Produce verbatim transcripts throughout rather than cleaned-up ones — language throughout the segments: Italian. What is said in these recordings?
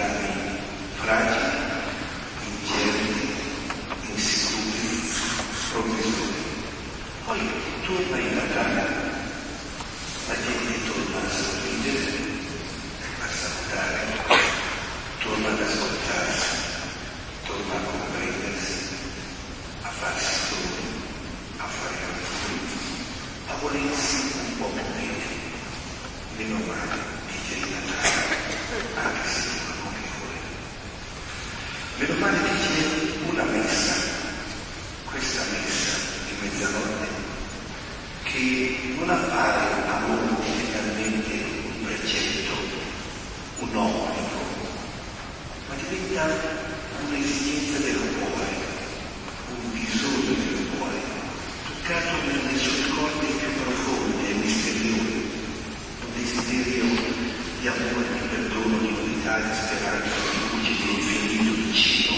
legami fragili, incerti, insicuri, provvisori. Poi torna in Natale, la gente torna a sorridere, a salutare, torna ad ascoltarsi, torna a comprendersi, a farsi soli, a fare altrui, a volersi un po' più bene. Meno male, dice il Natale, anche se non che vuole. Meno male dice una messa, questa messa di mezzanotte, che non appare a molti finalmente un precetto, un obbligo, ma diventa un'esigenza del cuore, un bisogno del cuore, toccato nelle sue corde più profonde e misteriose, un desiderio di amore, di perdono, di unità, di speranza, di luce, di infinito vicino.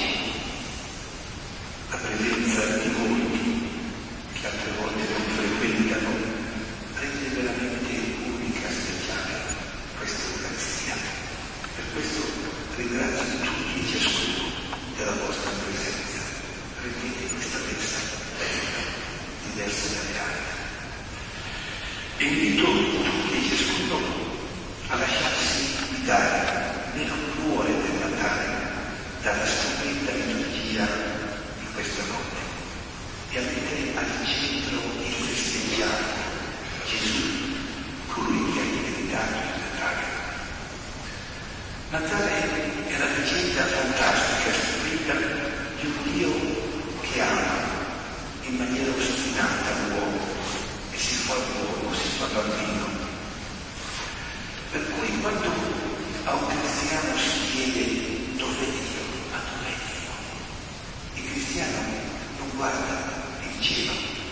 La presenza di molti che altre volte non frequentano rende veramente unica e speciale questa Eucaristia. Per questo ringrazio tutti e ciascuno della vostra presenza. Rendete questa messa bella, diversa dalle altre. E invito tutti e ciascuno a lasciarsi guidare nel cuore del Natale dalla stupenda liturgia di questa notte e a mettere al centro il festeggiare Gesù, colui che ha inventato il Natale. Natale è la leggenda fantastica, stupenda di un Dio che ama in maniera ostinata l'uomo e si fa uomo, si fa bambino. Per cui quando a un cristiano si chiede dov'è Dio, ma dov'è Dio? Il cristiano non guarda il cielo,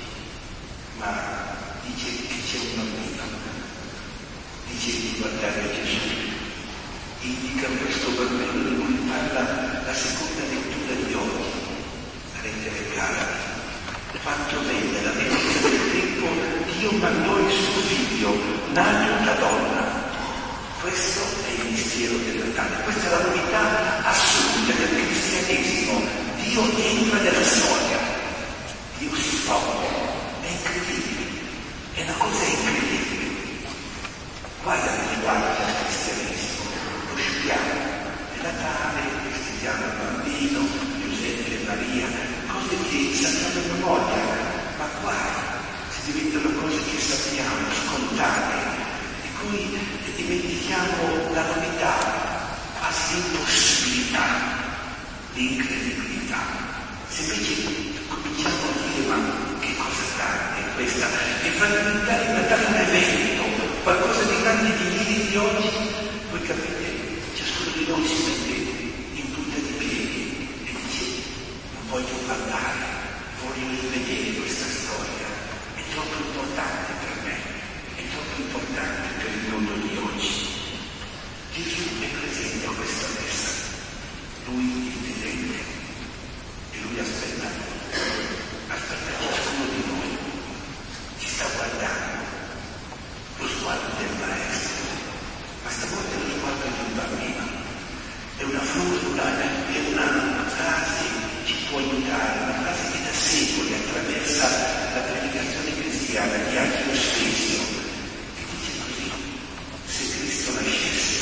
ma dice che c'è un bambino, dice di guardare Gesù, indica questo bambino di cui parla la seconda lettura di oggi, la lettera ai Galati. Fatto bene, la pienezza del tempo, Dio mandò il suo figlio, nato da donna. Questo è il mistero del Natale, questa è la novità assoluta del cristianesimo. Dio entra nella storia, Dio si fa uomo, è incredibile, è una cosa incredibile. Guarda che guarda il cristianesimo, lo scegliamo, è Natale, festeggiamo il bambino, Giuseppe e Maria, cose che sappiamo in memoria, ma guarda, si diventano cose che sappiamo, scontate, di cui dimentichiamo la novità, quasi l'impossibilità, l'incredibilità. Se invece cominciamo a dire ma che cosa grande è questa, e far diventare il Natale un evento, qualcosa di grande di ieri di oggi, voi capite, ciascuno di noi si mette in punta di piedi e dice non voglio parlare, voglio rivedere questa storia, è troppo importante per me, è troppo importante per il mondo di oggi. Gesù è presente a questa messa, lui il vedente, e lui aspetta, aspetta ciascuno di noi, ci sta guardando, lo sguardo del maestro, ma stavolta è lo sguardo di un bambino, è una formula, è una frase che ci può aiutare, una frase che da secoli attraversa la predicazione cristiana di Achille stesso, che dice così: se Cristo nascesse,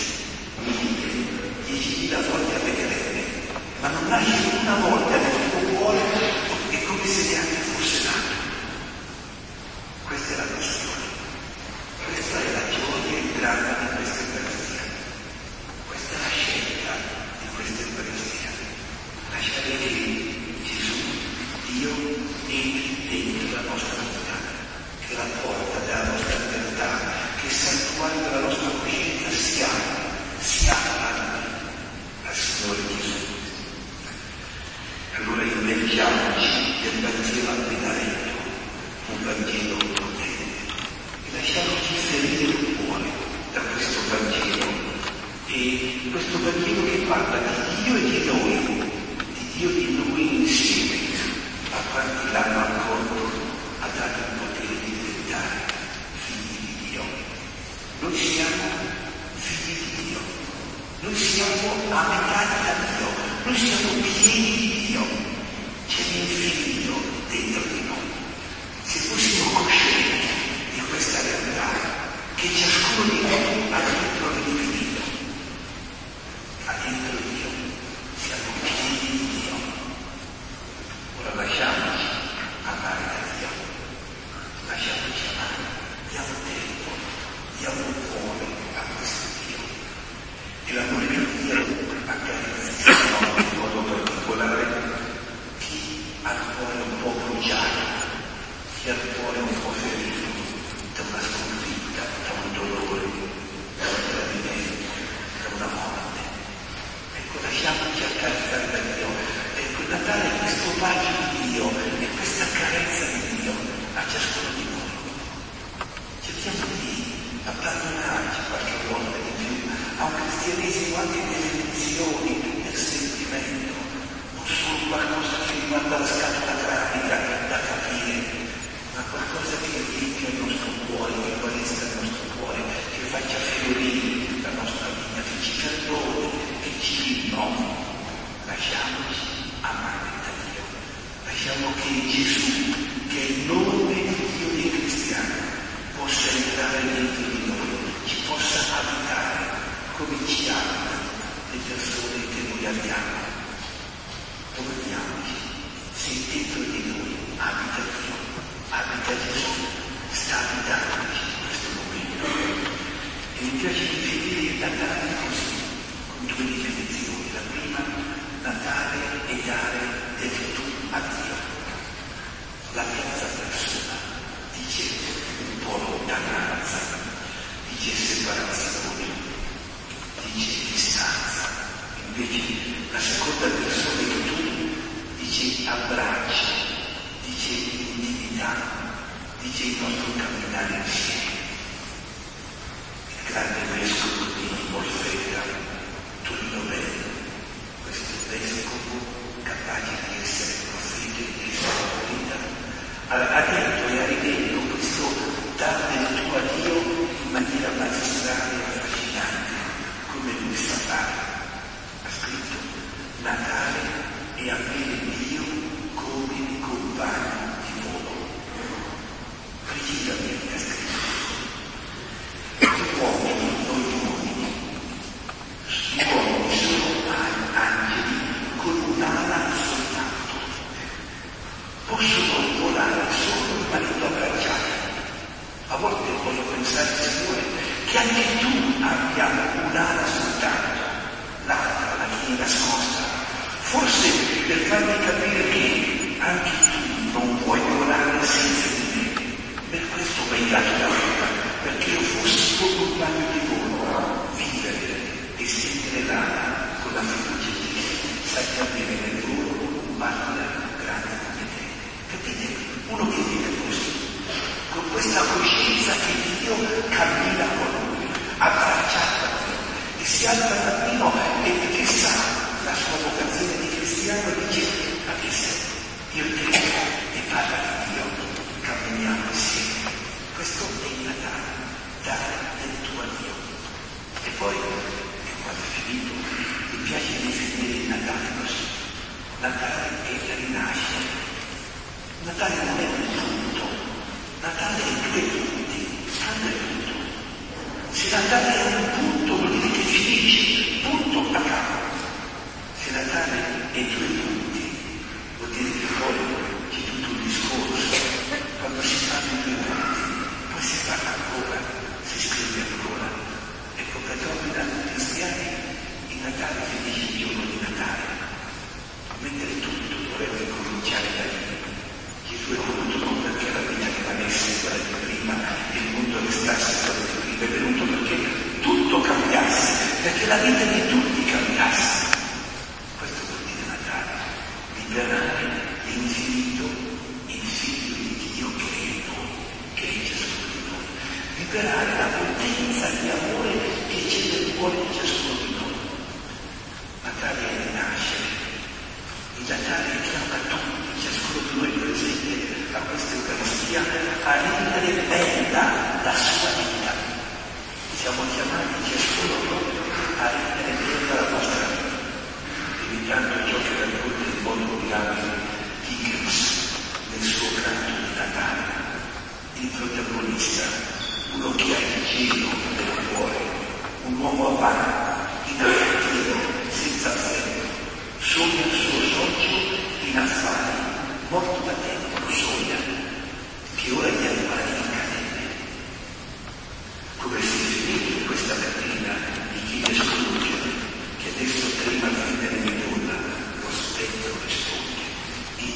diecimila volte a Betlemme, ma non nasce una volta nel tuo cuore, è come se neanche fosse nato. Questa è la questione, questa è la gioia e il dramma di questa Eucaristia, questa è la scelta di questa Eucaristia, lasciare che Gesù, Dio, entri dentro la nostra vita, che la porta della nostra libertà, che il santuario della nostra coscienza siamo, siamo al Signore Gesù. Allora immergiamoci nel Vangelo appena letto, un Vangelo potente, e lasciamoci ferire il cuore da questo Vangelo, e questo Vangelo che parla di Dio e di noi, di Dio e di noi insieme, a quanti l'hanno accolto ha dato il potere di diventare figli di Dio. Noi siamo figli di Dio, noi siamo abitati da Dio, noi siamo pieni di Dio, c'è l'infinito dentro di noi. Se fossimo coscienti di questa realtà, che ciascuno di noi ha dentro l'infinito, ha dentro Dio, siamo pieni di Dio. Ora lasciamoci amare da Dio, lasciamoci amare, diamo tempo, diamo cuore a questo Dio. E l'amore che Dio accarezza in modo particolare chi ha il cuore un po' bruciato, chi ha il cuore un po' ferito da una sconfitta, da un dolore, da un tradimento, da una morte. Ecco, lasciamoci accarezzare da Dio. Ecco, Natale è questo bacio di Dio, è questa carezza di Dio a ciascuno di noi. Cerchiamo di abbandonarci qualche volta di più a un cristianesimo anche nelle emozioni, nel sentimento, non solo qualcosa che riguarda la scatola cranica da capire, ma qualcosa che riempie il nostro cuore, che guarisca il nostro cuore, che faccia fiorire la nostra vita, che ci perdoni, che ci rinnovi. Lasciamoci amare da Dio, lasciamo che Gesù, che è il nome di Dio dei cristiani, possa entrare dentro di noi, ci possa abitare come ci abitano le persone che noi abbiamo. Domandiamoci se dentro di noi abita Dio, abita Gesù, sta abitandoci in questo momento. E mi piace definire il Natale così, con due definizioni. La prima, Natale è dare del tu a Dio. La terza persona dice un po' lontananza, dice separazione, dice distanza. Invece la seconda persona che tu dice abbraccio, dice intimità, dice il nostro camminare insieme. Il grande vescovo di Molfetta, Tullino Bello, questo vescovo capace di essere profeta e di essere poeta, ha detto e ha ridetto questo dare del tuo a Dio in maniera magistrale e affascinante, come lui sa fare. Ha scritto: Natale è avere Dio come compagno di volo. Precisamente ha scritto così. Gli uomini, noi uomini, gli uomini sono angeli con un'ala soltanto. Possono volare solo rimanendo abbracciati. A volte voglio pensare, Signore, che anche tu abbia un'ala soltanto, l'altra, la mia nascosta. Forse per farmi capire che anche tu non vuoi volare senza di me. Per questo mi hai dato la vita, perché io fossi tuo compagno di volo, vivere e stendere l'ala con la fiducia che sai che avere nel volo un partner grande come te. Capite? Uno che vive così, con questa coscienza che Dio cammina con lui, abbracciato a Dio, e si alza al mattino e che sa la sua vocazione di cristiano e dice: ma che sei? Io e te, e parla di Dio, camminiamo insieme. Questo è il Natale, dare del tuo a Dio. E poi, e quando è finito, mi piace definire il Natale così. Natale è la rinascita. Natale non è un punto, Natale è due punti, Natale è tutto. Se Natale è un punto vuol dire che finisce, punto a capo. Se Natale è due punti, vuol dire che poi c'è tutto un discorso. Quando si fanno due punti, poi si parla ancora, si scrive ancora. Ecco, per noi da cristiani il Natale finisce il giorno di Natale. Mentre tutto dovrebbe cominciare da lì. Gesù è venuto non perché la vita rimanesse quella di prima e il mondo restasse quello di prima, è venuto perché tutto cambiasse, perché la vita di tutti cambiasse. Questo vuol dire Natale, liberare l'infinito, il figlio di Dio che è in noi, che è ciascuno di noi, liberare la potenza di amore che c'è nel cuore di ciascuno di noi. Natale è rinascere, il Natale chiama tutti, ciascuno di noi presente a questa Eucaristia, a rendere bella la sua vita. Siamo chiamati ciascuno proprio a rendere bella la nostra vita.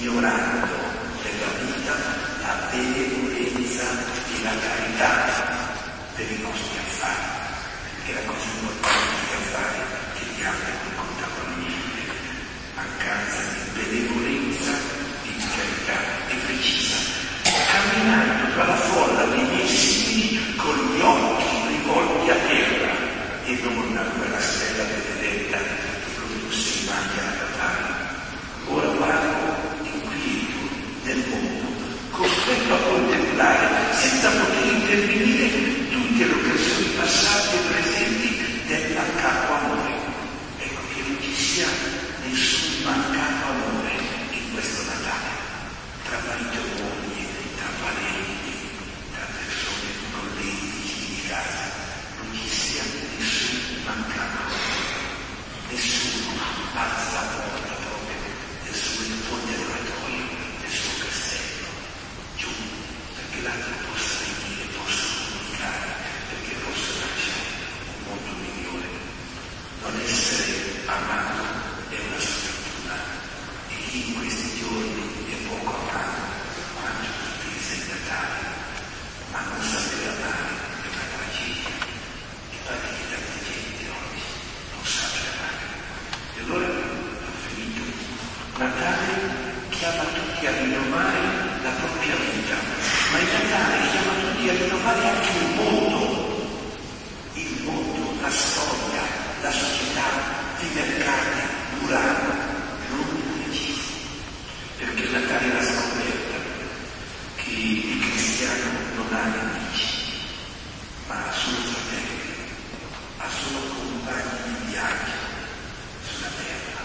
ignorando nella vita la benevolenza e la carità dei nostri affari, che è la cosa importante di affari che gli altri non contavano niente. Mancanza di benevolenza e di carità è precisa, camminando tra la folla dei miei simili con gli occhi rivolti a terra e non a quella stella benedetta che produsse i maghi alla Catania. Ora parlo inquieto nel mondo, costretto a contemplare senza poter intervenire tutte le occasioni passate e presenti del mancato amore. Ecco che non ci sia nessun mancato amore in questo Natale, tra marito e moglie, tra parenti, tra persone, colleghi, vicini di casa, non ci sia nessun mancato amore, nessuno alza la porta proprio del suo ponte elevatorio, del suo castello, giù, perché l'altro possa venire, possa comunicare, perché possa nascere un mondo migliore. Non essere amato è una sfortuna, e chi in questi giorni è poco amato, quanto spese il Natale, ma non sapere amare è una tragedia. E pare che tanta gente oggi non sappia amare. E allora ho finito. Natale chiama tutti a rinnovare la propria vita, ma il Natale chiama tutti a rinnovare anche il mondo, il mondo, la storia, la società, i mercati, l'urano, l'uomo preciso, perché il Natale è la scoperta che il cristiano non ha nemici, ma ha solo fratelli, ha solo compagni di viaggio sulla terra.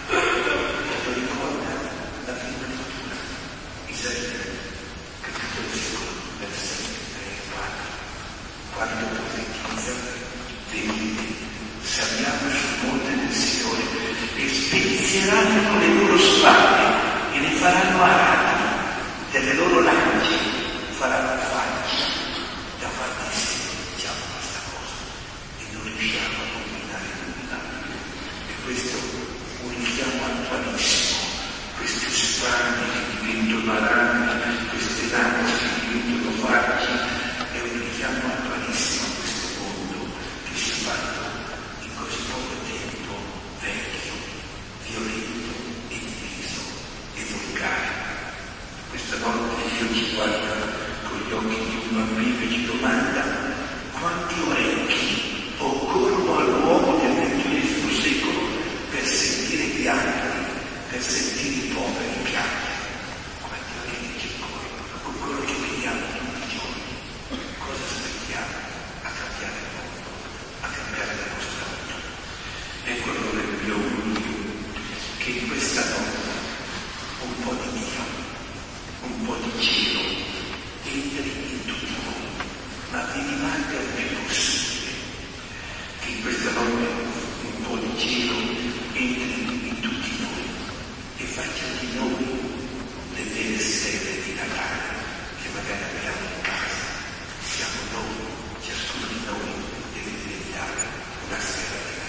Lo ricorda la prima lettura, Isaia, capitolo secondo, versetti tre e quattro, quando profetizza: venite, saliamo sul monte del Signore, e spezzeranno le loro spade e ne faranno arati, delle loro lance faranno facce. Da fatti se diciamo questa cosa e non riusciamo a combinare nulla. E questo è un richiamo attualissimo, queste spade che diventano arati, queste lance che diventano facce, è un richiamo attualissimo a questo mondo che si è fatto in così poco tempo vecchio, violento e diviso e volgare. Questa notte Dio ci guarda con gli occhi di un bambino e ci domanda: quanti orecchi occorrono all'uomo del ventunesimo secolo per sentire gli altri, per sentire i poveri piangere? Quanti orecchi ci occorrono? Con quello che vediamo tutti i giorni. Cosa aspettiamo a cambiare il mondo, a cambiare la nostra vita? Ecco allora il mio augurio, che in questa notte un po' di Dio, un po' di cielo entri in tutti voi, ma vi rimanga il più possibile. Che in questa notte un po' di cielo entri in tutti noi e faccia di noi le vere stelle di Natale che magari abbiamo in casa. Siamo noi, ciascuno di noi deve diventare una stella di Natale.